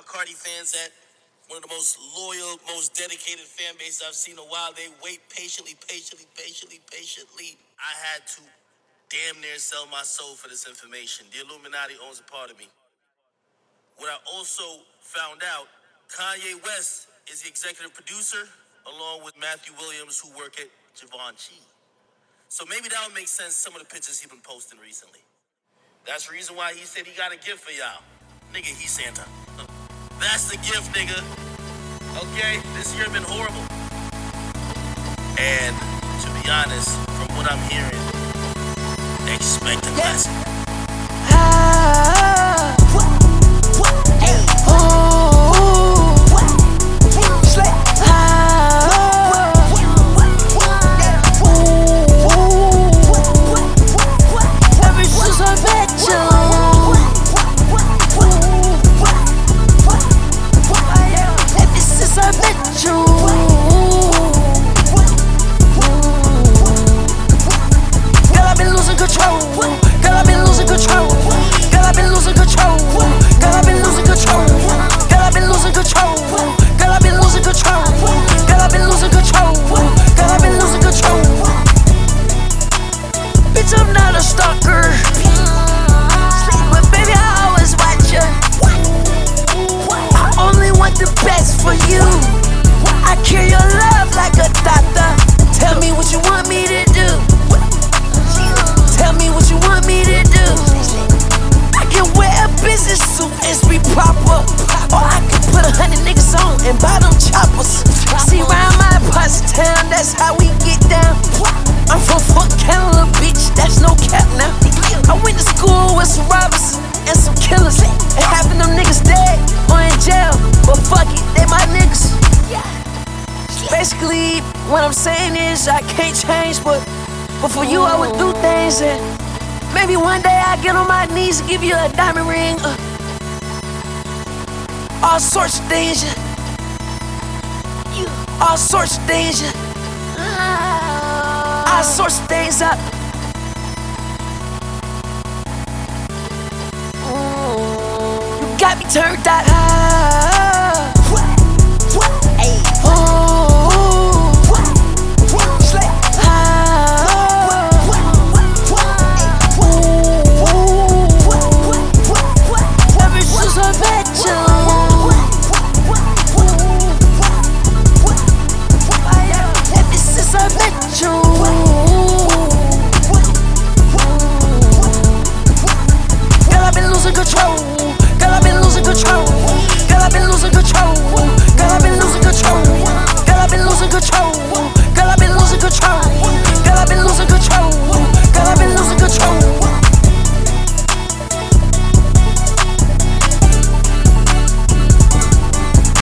Cardi fans at? One of the most loyal, most dedicated fan bases I've seen in a while. They wait patiently. I had to damn near sell my soul for this information. The Illuminati owns a part of me. What I also found out, Kanye West is the executive producer, along with Matthew Williams, who work at Givenchy. So maybe that would make sense, some of the pictures he's been posting recently. That's the reason why he said he got a gift for y'all. Nigga, he's Santa. That's the gift, nigga. Okay, this year been horrible. And to be honest, from what I'm hearing, expect a classic. I'm not a stalker, but baby, I always watch you. I only want the best for you. I cure your love like a doctor. Tell me what you want me to do. Tell me what you want me to do. I can wear a business suit and be proper, or I can put 100 niggas on and buy them choppers. See, round my parts of town, that's how we get down. I'm from Fort Canada, bitch, that's no cap now. I went to school with some robbers and some killers, and half of them niggas dead or in jail, but fuck it, they my niggas. Basically, what I'm saying is I can't change, but for you I would do things, and maybe one day I get on my knees and give you a diamond ring, all sorts of things, all sorts of things, all sorts of things up. You got me turned out.